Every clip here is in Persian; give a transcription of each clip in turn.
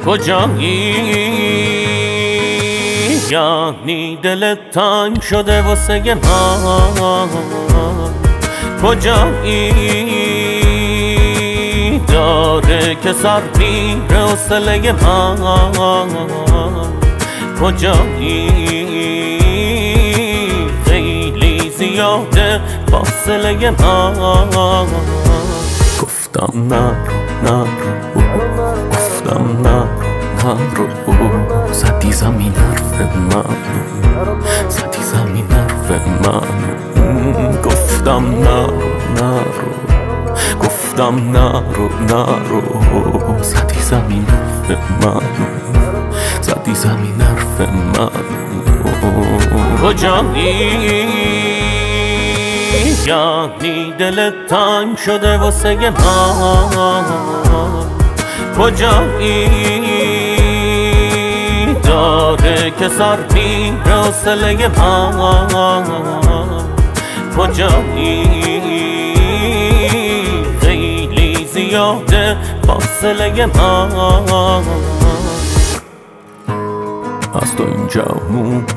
کجایی؟ یعنی دلت تنگ شده واسه من. کجایی؟ داره که سر میره حوصله من. کجایی؟ خیلی زیاده فاصله من. گفتم نرو گفتم نرو زدی زمین حرف من، زدی زمین حرف من. گفتم نرو گفتم نرو زدی زمین حرف من، زدی زمین حرف من. کجایی؟ یعنی دلت تنگ شده واسه من. کجایی؟ داره که سر میره حوصله من. کجایی؟ خیلی زیاده فاصله من. از تو اینجا موند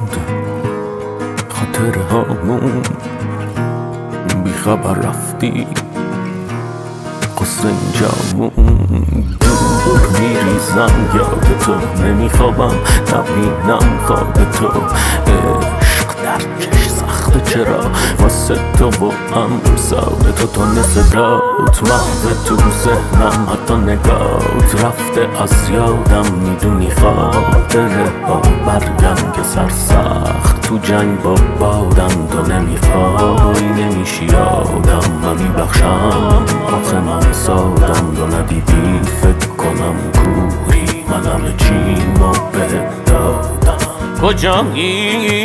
خاطره هامون، بی خبر رفتی قصه اینجا موند. دور میریزم یاد تو، نمیخوابم نبینم خواب تو. عشق در چش سخته چرا واسه تو و هم ساده تو. تونه صدات محو تو ذهنم، حتی نگات رفته از یادم. میدونی خاطره ها برگم که سرسخت تو جنگ با بادم. تو نمیخوای نمیشی آدم، من میبخشم آخه من سادم. تو ندیدی فکر کنم کوری، من همه چیمو بهت دادم. کجایی؟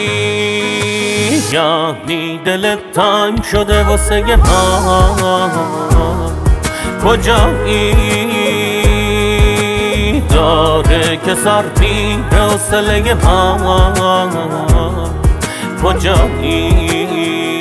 یعنی دلت تنگ شده واسه من. کجایی؟ داره که سر میره حوصله من. کجایی؟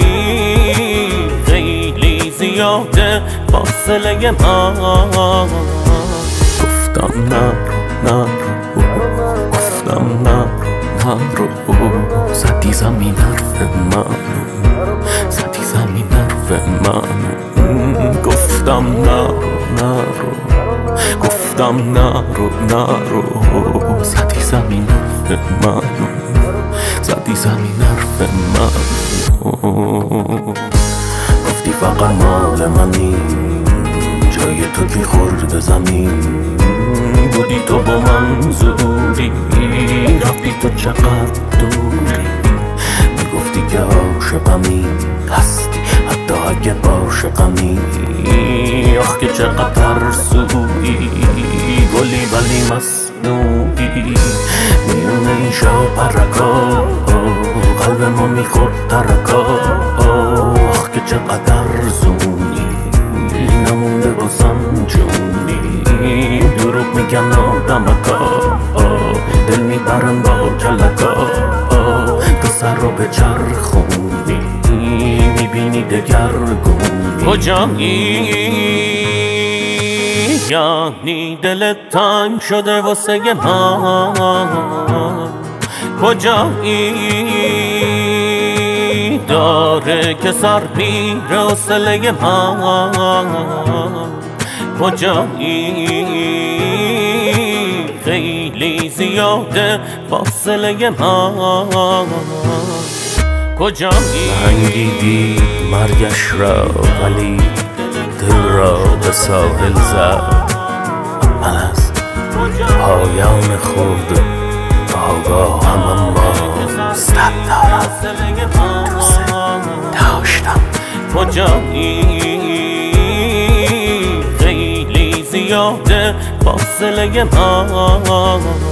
خیلی زیاده فاصله من. گفتم نرو گفتم نرو زدی زمین حرف من، زدی زمین حرف من. گفتم نرو گفتم نرو زدی زمین حرف من، زدی زمین حرف من. گفتی فقط مال منی، جای تو کی خورد زمین. بودی تو با من زوری، رفتی تو چقدر دوری. میگفتی که عاشقمی هستی حتی اگه عاشقمی. آخ که چقدر ترسویی، گلی ولی مصنوعی. میونه این شاپرکا قلب ما میخورد ترکا. آخ که چقدر ارزونی، نمونده بازم جونی. دروغ میگن آدمکا، دل میبرن با کلکا. تو سر رو به چرخونی، میبینی دگرگونی. کجایی؟ یعنی دلت تنگ شده واسه من. کجایی؟ داره که سر میره حوصله من. کجایی؟ خیلی زیاده فاصله من. کجایی؟ انگیدی مرگش را ولی دل را به ساحل زد. من از پایان خود آگاهم، اما صد دارم دوست داشتم. کجایی؟ خیلی زیاده فاصله من.